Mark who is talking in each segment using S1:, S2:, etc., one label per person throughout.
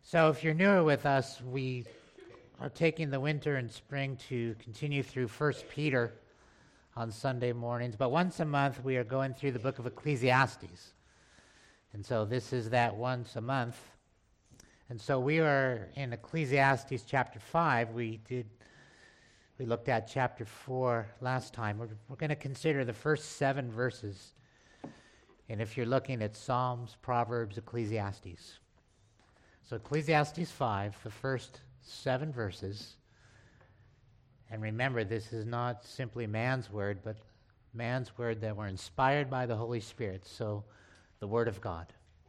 S1: So if you're newer with us, we are taking the winter and spring to continue through 1 Peter on Sunday mornings. But once a month, we are going through the book of Ecclesiastes. And so this is that once a month. And so we are in Ecclesiastes chapter 5. We looked at chapter 4 last time. We're going to consider the first 7 verses. And if you're looking at Psalms, Proverbs, Ecclesiastes. So Ecclesiastes 5, the first 7 verses. And remember, this is not simply man's word, but man's word that were inspired by the Holy Spirit. So the word of God.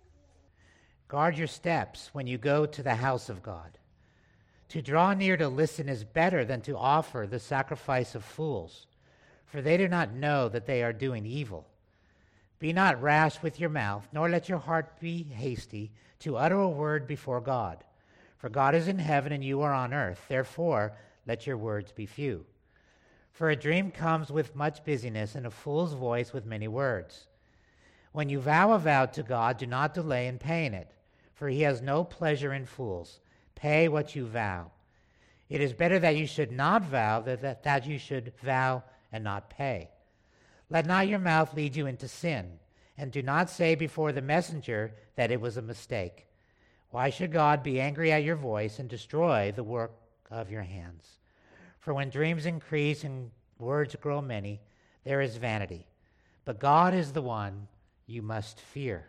S1: Guard your steps when you go to the house of God. To draw near to listen is better than to offer the sacrifice of fools, for they do not know that they are doing evil. Be not rash with your mouth, nor let your heart be hasty to utter a word before God. For God is in heaven and you are on earth. Therefore, let your words be few. For a dream comes with much busyness, and a fool's voice with many words. When you vow a vow to God, do not delay in paying it, for he has no pleasure in fools. Pay what you vow. It is better that you should not vow than that you should vow and not pay. Let not your mouth lead you into sin, and do not say before the messenger that it was a mistake. Why should God be angry at your voice and destroy the work of your hands? For when dreams increase and words grow many, there is vanity. But God is the one you must fear.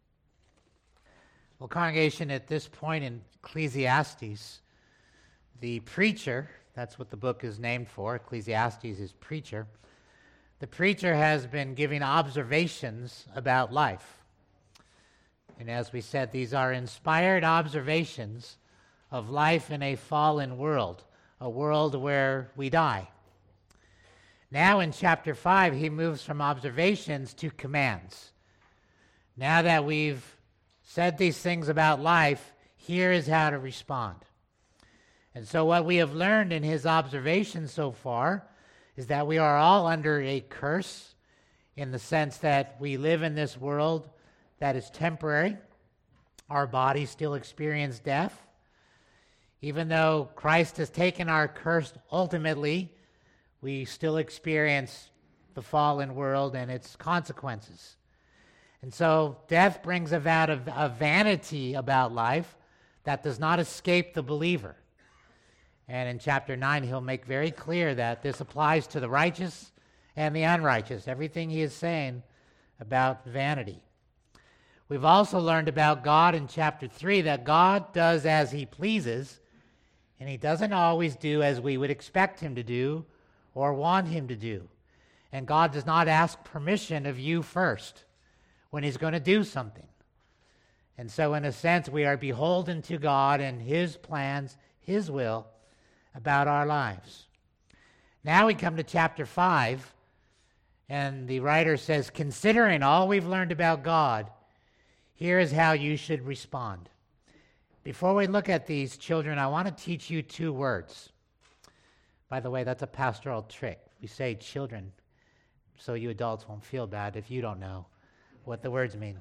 S1: Well, congregation, at this point in Ecclesiastes, the preacher, that's what the book is named for, Ecclesiastes is preacher. The preacher has been giving observations about life. And as we said, these are inspired observations of life in a fallen world, a world where we die. Now in chapter 5, he moves from observations to commands. Now that we've said these things about life, here is how to respond. And so what we have learned in his observations so far is that we are all under a curse in the sense that we live in this world that is temporary. Our bodies still experience death. Even though Christ has taken our curse ultimately, we still experience the fallen world and its consequences. And so death brings about a vanity about life that does not escape the believer. And in chapter 9, he'll make very clear that this applies to the righteous and the unrighteous, everything he is saying about vanity. We've also learned about God in chapter 3, that God does as he pleases, and he doesn't always do as we would expect him to do or want him to do. And God does not ask permission of you first when he's going to do something. And so in a sense, we are beholden to God and his plans, his will, about our lives. Now we come to chapter 5, and the writer says, considering all we've learned about God, here is how you should respond. Before we look at these, children, I want to teach you 2 words. By the way, that's a pastoral trick. We say children, so you adults won't feel bad if you don't know what the words mean.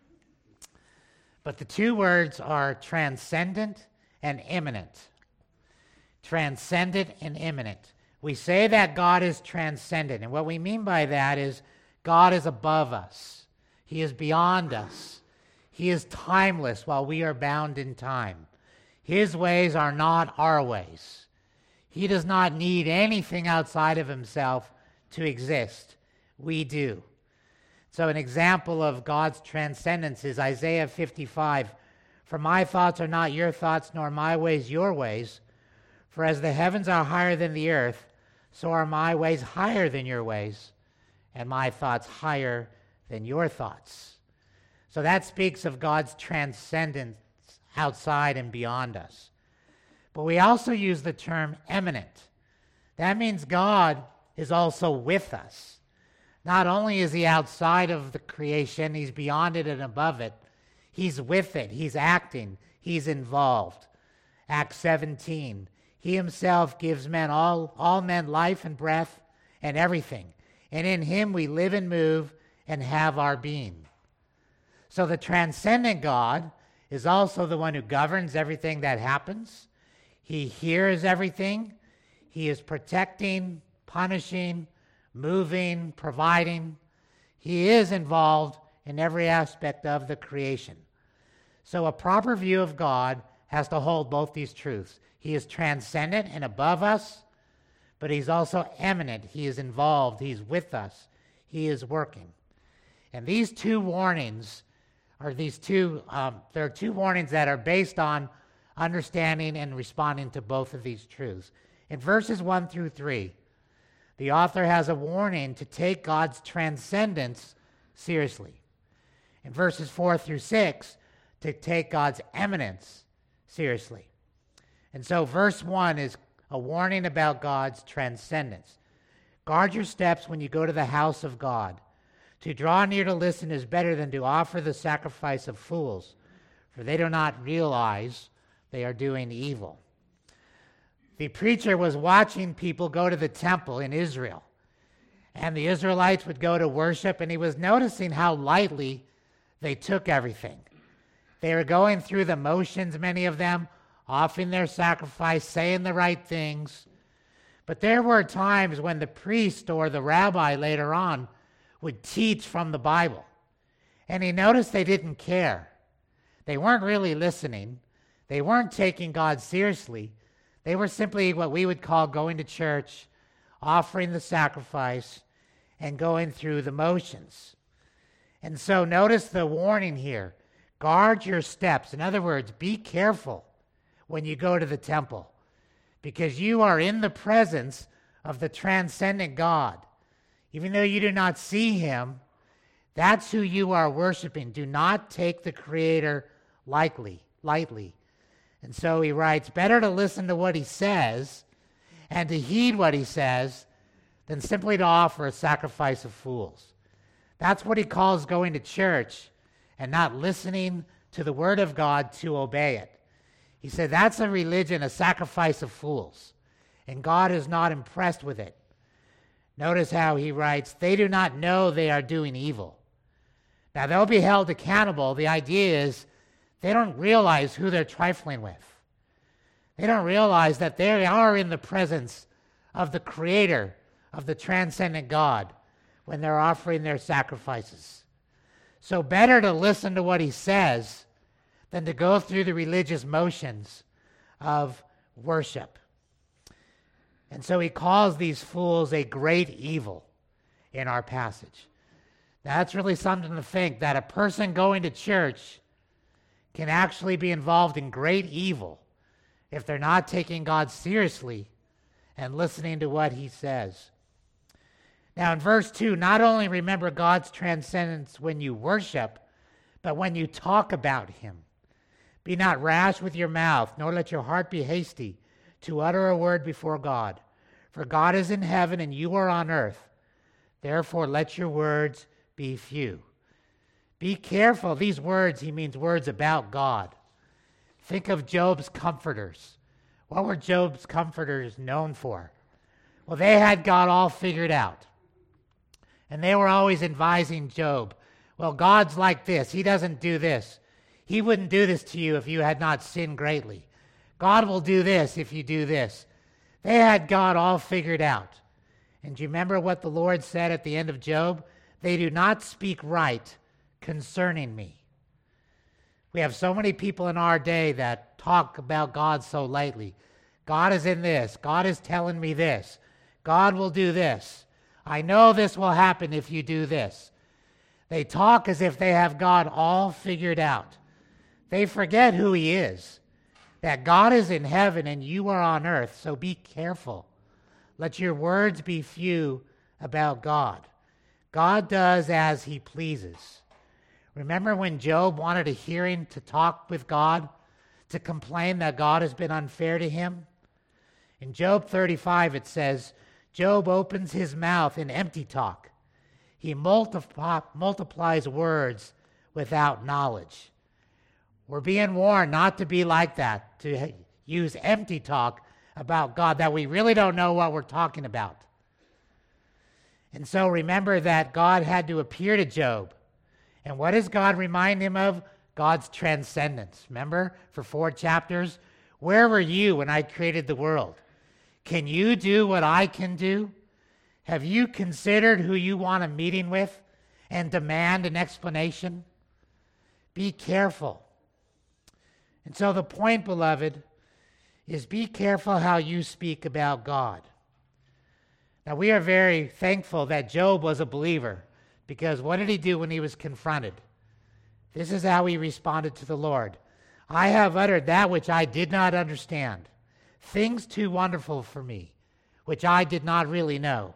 S1: But the 2 words are transcendent and immanent. Transcendent and immanent. We say that God is transcendent, and what we mean by that is God is above us. He is beyond us. He is timeless while we are bound in time. His ways are not our ways. He does not need anything outside of himself to exist. We do. So an example of God's transcendence is Isaiah 55. For my thoughts are not your thoughts, nor my ways your ways. For as the heavens are higher than the earth, so are my ways higher than your ways, and my thoughts higher than your thoughts. So that speaks of God's transcendence outside and beyond us. But we also use the term immanent. That means God is also with us. Not only is he outside of the creation, he's beyond it and above it. He's with it. He's acting. He's involved. Acts 17. He himself gives men all men life and breath and everything. And in him we live and move and have our being. So the transcendent God is also the one who governs everything that happens. He hears everything. He is protecting, punishing, moving, providing. He is involved in every aspect of the creation. So a proper view of God has to hold both these truths. He is transcendent and above us, but he's also immanent. He is involved. He's with us. He is working. And these two warnings are there are two warnings that are based on understanding and responding to both of these truths. In verses 1 through 3, the author has a warning to take God's transcendence seriously. In verses 4 through 6, to take God's eminence seriously. And so verse 1 is a warning about God's transcendence. Guard your steps when you go to the house of God. To draw near to listen is better than to offer the sacrifice of fools, for they do not realize they are doing evil. The preacher was watching people go to the temple in Israel, and the Israelites would go to worship, and he was noticing how lightly they took everything. They were going through the motions, many of them, offering their sacrifice, saying the right things. But there were times when the priest or the rabbi later on would teach from the Bible. And he noticed they didn't care. They weren't really listening. They weren't taking God seriously. They were simply what we would call going to church, offering the sacrifice, and going through the motions. And so notice the warning here. Guard your steps. In other words, be careful when you go to the temple, because you are in the presence of the transcendent God. Even though you do not see him, that's who you are worshiping. Do not take the Creator lightly. And so he writes, better to listen to what he says and to heed what he says than simply to offer a sacrifice of fools. That's what he calls going to church and not listening to the word of God to obey it. He said that's a religion, a sacrifice of fools, and God is not impressed with it. Notice how he writes, they do not know they are doing evil. Now, they'll be held accountable. The idea is they don't realize who they're trifling with. They don't realize that they are in the presence of the Creator, of the transcendent God, when they're offering their sacrifices. So better to listen to what he says than to go through the religious motions of worship. And so he calls these fools a great evil in our passage. Now, that's really something to think, that a person going to church can actually be involved in great evil if they're not taking God seriously and listening to what he says. Now, in verse 2, not only remember God's transcendence when you worship, but when you talk about him. Be not rash with your mouth, nor let your heart be hasty to utter a word before God. For God is in heaven and you are on earth. Therefore, let your words be few. Be careful. These words, he means words about God. Think of Job's comforters. What were Job's comforters known for? Well, they had God all figured out. And they were always advising Job, well, God's like this. He doesn't do this. He wouldn't do this to you if you had not sinned greatly. God will do this if you do this. They had God all figured out. And do you remember what the Lord said at the end of Job? They do not speak right concerning me. We have so many people in our day that talk about God so lightly. God is in this. God is telling me this. God will do this. I know this will happen if you do this. They talk as if they have God all figured out. They forget who he is, that God is in heaven and you are on earth, so be careful. Let your words be few about God. God does as he pleases. Remember when Job wanted a hearing to talk with God, to complain that God has been unfair to him? In Job 35 it says, Job opens his mouth in empty talk. He multiplies words without knowledge. We're being warned not to be like that, to use empty talk about God, that we really don't know what we're talking about. And so remember that God had to appear to Job. And what does God remind him of? God's transcendence. Remember, for 4 chapters, where were you when I created the world? Can you do what I can do? Have you considered who you want a meeting with and demand an explanation? Be careful. And so the point, beloved, is be careful how you speak about God. Now, we are very thankful that Job was a believer, because what did he do when he was confronted? This is how he responded to the Lord. I have uttered that which I did not understand, things too wonderful for me, which I did not really know.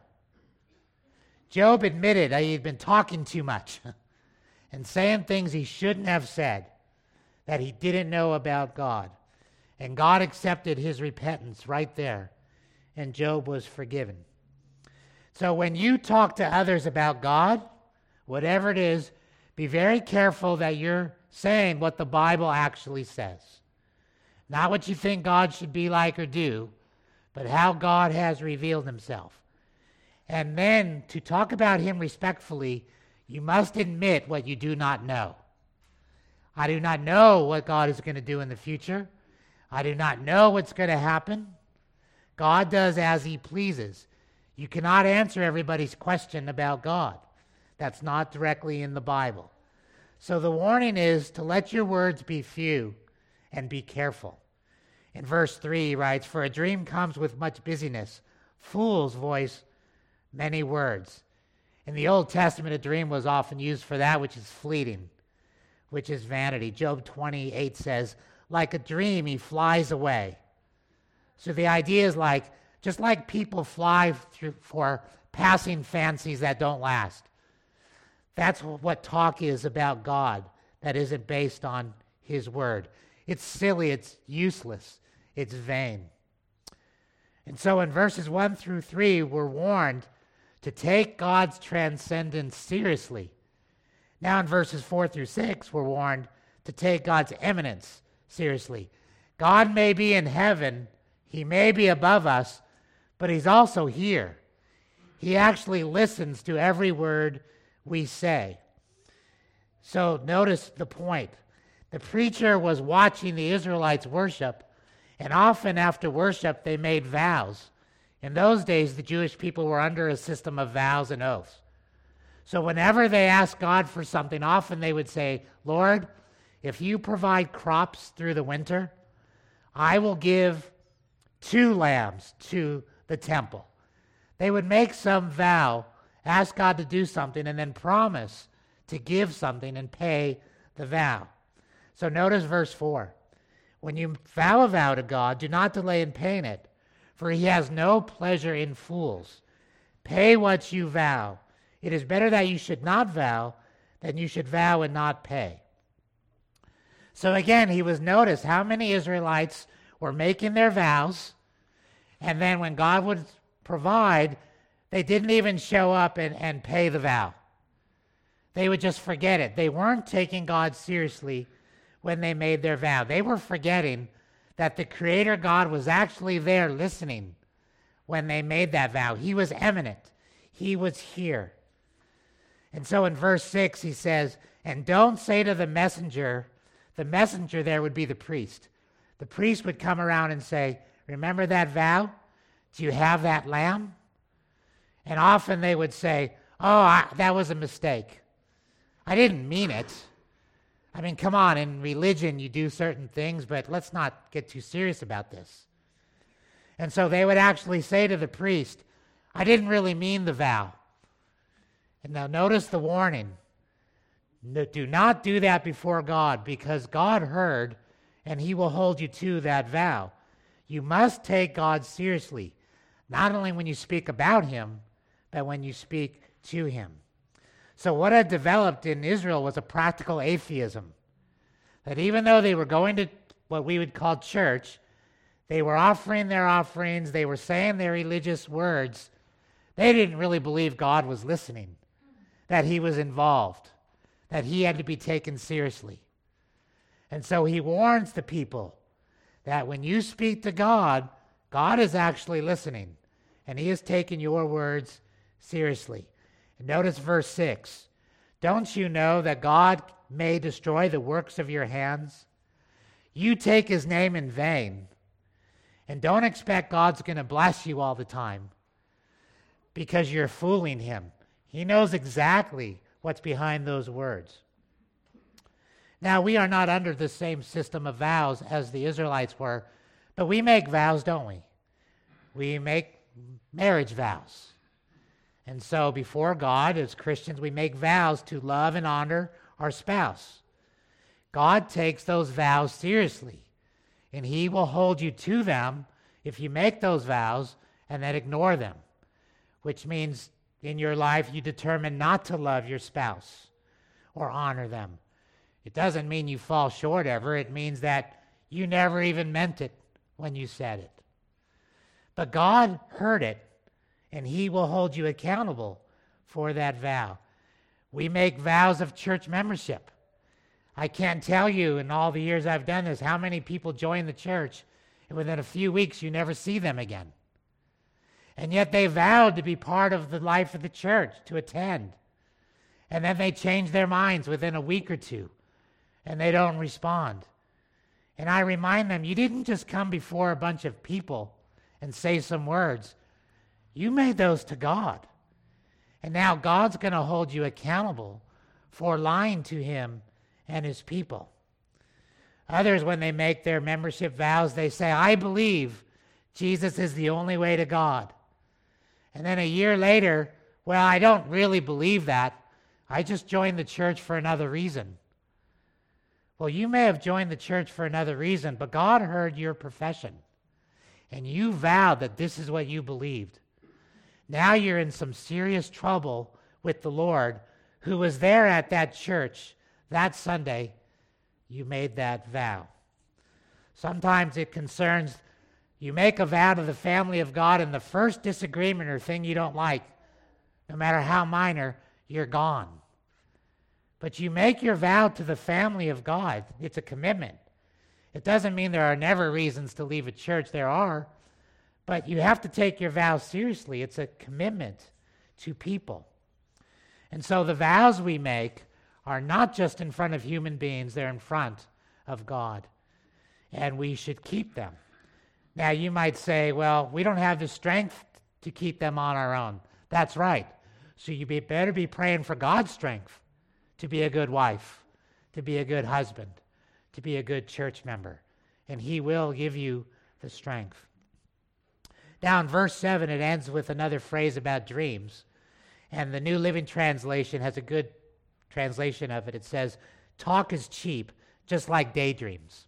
S1: Job admitted that he had been talking too much and saying things he shouldn't have said, that he didn't know about God. And God accepted his repentance right there, and Job was forgiven. So when you talk to others about God, whatever it is, be very careful that you're saying what the Bible actually says. Not what you think God should be like or do, but how God has revealed himself. And then to talk about him respectfully, you must admit what you do not know. I do not know what God is going to do in the future. I do not know what's going to happen. God does as he pleases. You cannot answer everybody's question about God. That's not directly in the Bible. So the warning is to let your words be few and be careful. In verse 3 he writes, for a dream comes with much busyness. Fools voice many words. In the Old Testament, a dream was often used for that which is fleeting, which is vanity. Job 28 says, like a dream, he flies away. So the idea is just like people fly through for passing fancies that don't last. That's what talk is about God that isn't based on his word. It's silly, it's useless, it's vain. And so in verses 1 through 3, we're warned to take God's transcendence seriously. Now in verses 4 through 6, we're warned to take God's eminence seriously. God may be in heaven, he may be above us, but he's also here. He actually listens to every word we say. So notice the point. The preacher was watching the Israelites worship, and often after worship they made vows. In those days, the Jewish people were under a system of vows and oaths. So whenever they asked God for something, often they would say, Lord, if you provide crops through the winter, I will give 2 lambs to the temple. They would make some vow, ask God to do something, and then promise to give something and pay the vow. So notice verse 4. When you vow a vow to God, do not delay in paying it, for he has no pleasure in fools. Pay what you vow. It is better that you should not vow than you should vow and not pay. So again, he was noticed how many Israelites were making their vows, and then when God would provide, they didn't even show up and pay the vow. They would just forget it. They weren't taking God seriously when they made their vow. They were forgetting that the Creator God was actually there listening when they made that vow. He was eminent. He was here. And so in verse 6 he says, and don't say to the messenger there would be the priest. The priest would come around and say, remember that vow? Do you have that lamb? And often they would say, that was a mistake. I didn't mean it. I mean, come on, in religion you do certain things, but let's not get too serious about this. And so they would actually say to the priest, I didn't really mean the vow. And now notice the warning. Do not do that before God, because God heard and he will hold you to that vow. You must take God seriously, not only when you speak about him, but when you speak to him. So what had developed in Israel was a practical atheism, that even though they were going to what we would call church, they were offering their offerings, they were saying their religious words, they didn't really believe God was listening, that he was involved, that he had to be taken seriously. And so he warns the people that when you speak to God, God is actually listening, and he is taking your words seriously. And notice verse 6. Don't you know that God may destroy the works of your hands? You take his name in vain, and don't expect God's going to bless you all the time because you're fooling him. He knows exactly what's behind those words. Now, we are not under the same system of vows as the Israelites were, but we make vows, don't we? We make marriage vows. And so before God, as Christians, we make vows to love and honor our spouse. God takes those vows seriously, and he will hold you to them if you make those vows and then ignore them, which means in your life you determine not to love your spouse or honor them. It doesn't mean you fall short ever. It means that you never even meant it when you said it. But God heard it, and he will hold you accountable for that vow. We make vows of church membership. I can't tell you in all the years I've done this how many people join the church, and within a few weeks you never see them again. And yet they vowed to be part of the life of the church, to attend. And then they change their minds within a week or two, and they don't respond. And I remind them, you didn't just come before a bunch of people and say some words. You made those to God. And now God's going to hold you accountable for lying to him and his people. Others, when they make their membership vows, they say, I believe Jesus is the only way to God. And then a year later, well, I don't really believe that. I just joined the church for another reason. Well, you may have joined the church for another reason, but God heard your profession, and you vowed that this is what you believed. Now you're in some serious trouble with the Lord, who was there at that church that Sunday you made that vow. Sometimes it concerns you make a vow to the family of God, and the first disagreement or thing you don't like, no matter how minor, you're gone. But you make your vow to the family of God. It's a commitment. It doesn't mean there are never reasons to leave a church. There are. But you have to take your vows seriously. It's a commitment to people. And so the vows we make are not just in front of human beings, they're in front of God. And we should keep them. Now you might say, well, we don't have the strength to keep them on our own. That's right. So you better be praying for God's strength to be a good wife, to be a good husband, to be a good church member. And he will give you the strength. Now in verse 7, it ends with another phrase about dreams. And the New Living Translation has a good translation of it. It says, talk is cheap, just like daydreams.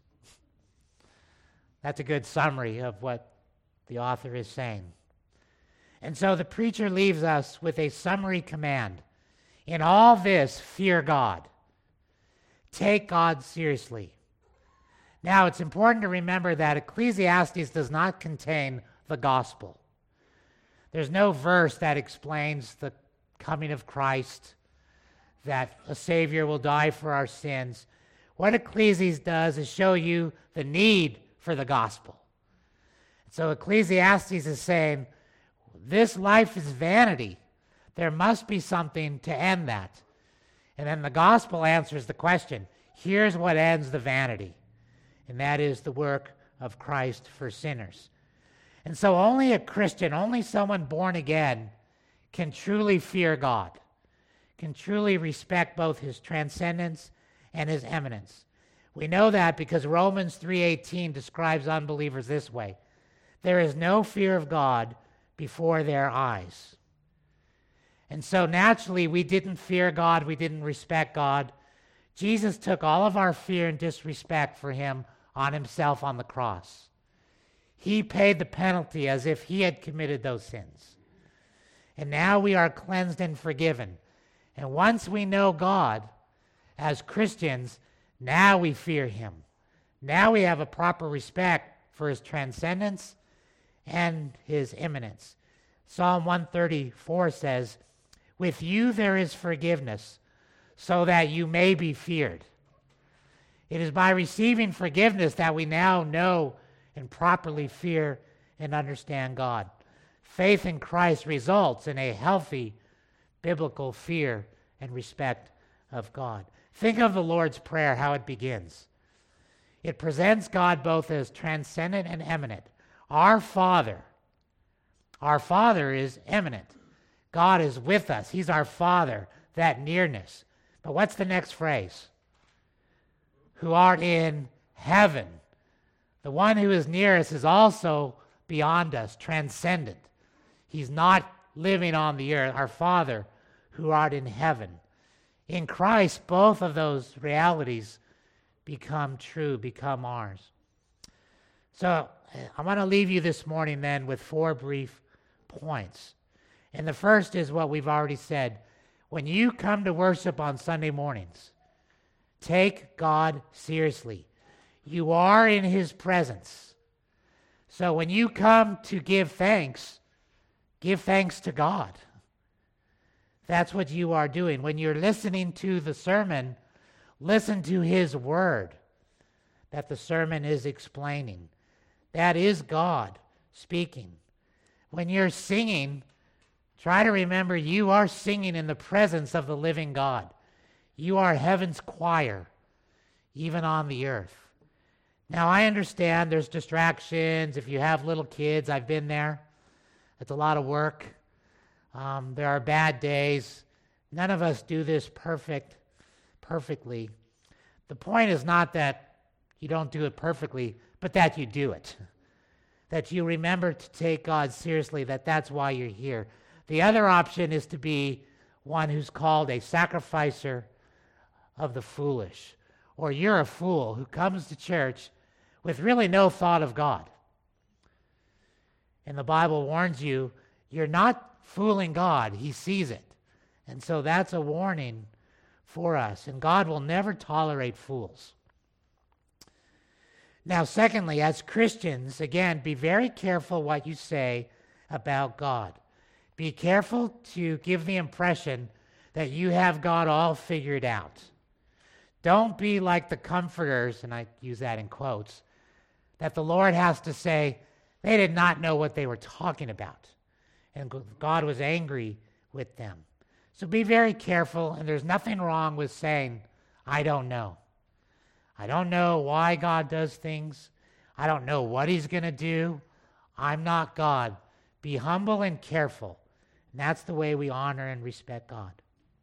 S1: That's a good summary of what the author is saying. And so the preacher leaves us with a summary command. In all this, fear God. Take God seriously. Now, it's important to remember that Ecclesiastes does not contain the gospel. There's no verse that explains the coming of Christ, that a Savior will die for our sins. What Ecclesiastes does is show you the need for the gospel. So Ecclesiastes is saying, this life is vanity. There must be something to end that. And then the gospel answers the question. Here's what ends the vanity. And that is the work of Christ for sinners. And so only a Christian, only someone born again can truly fear God, can truly respect both his transcendence and his eminence. We know that because Romans 3:18 describes unbelievers this way. There is no fear of God before their eyes. And so naturally, we didn't fear God, we didn't respect God. Jesus took all of our fear and disrespect for him on himself on the cross. He paid the penalty as if he had committed those sins. And now we are cleansed and forgiven. And once we know God as Christians, now we fear him. Now we have a proper respect for his transcendence and his immanence. Psalm 134 says, with you there is forgiveness, so that you may be feared. It is by receiving forgiveness that we now know and properly fear and understand God. Faith in Christ results in a healthy biblical fear and respect of God. Think of the Lord's Prayer, how it begins. It presents God both as transcendent and eminent. Our Father is eminent. God is with us. He's our Father, that nearness. But what's the next phrase? Who art in heaven. The one who is near us is also beyond us, transcendent. He's not living on the earth. Our Father, who art in heaven. In Christ, both of those realities become true, become ours. So I want to leave you this morning then with 4 brief points. And the first is what we've already said. When you come to worship on Sunday mornings, take God seriously. You are in his presence. So when you come to give thanks to God. That's what you are doing. When you're listening to the sermon, listen to his word that the sermon is explaining. That is God speaking. When you're singing, try to remember you are singing in the presence of the living God. You are heaven's choir, even on the earth. Now, I understand there's distractions. If you have little kids, I've been there. It's a lot of work. There are bad days. None of us do this perfectly. The point is not that you don't do it perfectly, but that you do it. That you remember to take God seriously, that's why you're here. The other option is to be one who's called a sacrificer of the foolish. Or you're a fool who comes to church with really no thought of God. And the Bible warns you, you're not fooling God. He sees it. And so that's a warning for us. And God will never tolerate fools. Now, secondly, as Christians, again, be very careful what you say about God. Be careful to give the impression that you have God all figured out. Don't be like the comforters, and I use that in quotes, that the Lord has to say, they did not know what they were talking about. And God was angry with them. So be very careful, and there's nothing wrong with saying, I don't know. I don't know why God does things. I don't know what he's going to do. I'm not God. Be humble and careful. And that's the way we honor and respect God.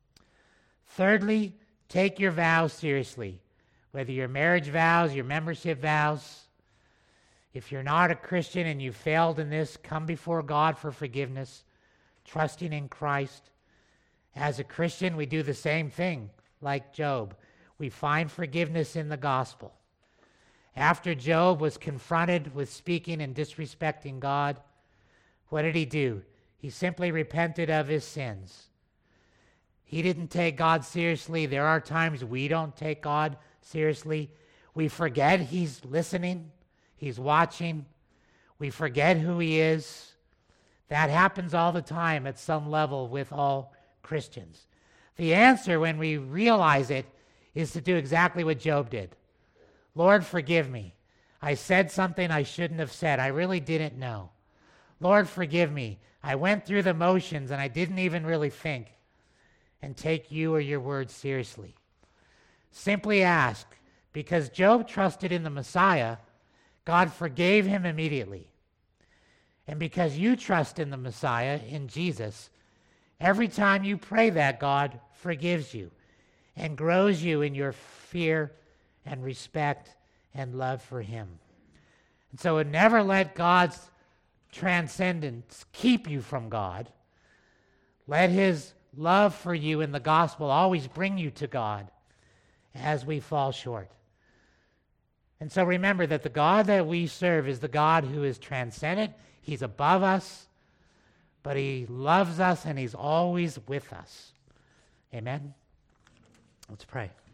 S1: Thirdly, take your vows seriously, whether your marriage vows, your membership vows. If you're not a Christian and you failed in this, come before God for forgiveness, trusting in Christ. As a Christian, we do the same thing, like Job. We find forgiveness in the gospel. After Job was confronted with speaking and disrespecting God, what did he do? He simply repented of his sins. He didn't take God seriously. There are times we don't take God seriously. We forget he's listening. He's watching. We forget who he is. That happens all the time at some level with all Christians. The answer, when we realize it, is to do exactly what Job did. Lord, forgive me. I said something I shouldn't have said. I really didn't know. Lord, forgive me. I went through the motions and I didn't even really think and take you or your words seriously. Simply ask, because Job trusted in the Messiah, God forgave him immediately. And because you trust in the Messiah, in Jesus, every time you pray that, God forgives you and grows you in your fear and respect and love for him. And so never let God's transcendence keep you from God. Let his love for you in the gospel always bring you to God as we fall short. And so remember that the God that we serve is the God who is transcendent. He's above us, but he loves us and he's always with us. Amen? Let's pray.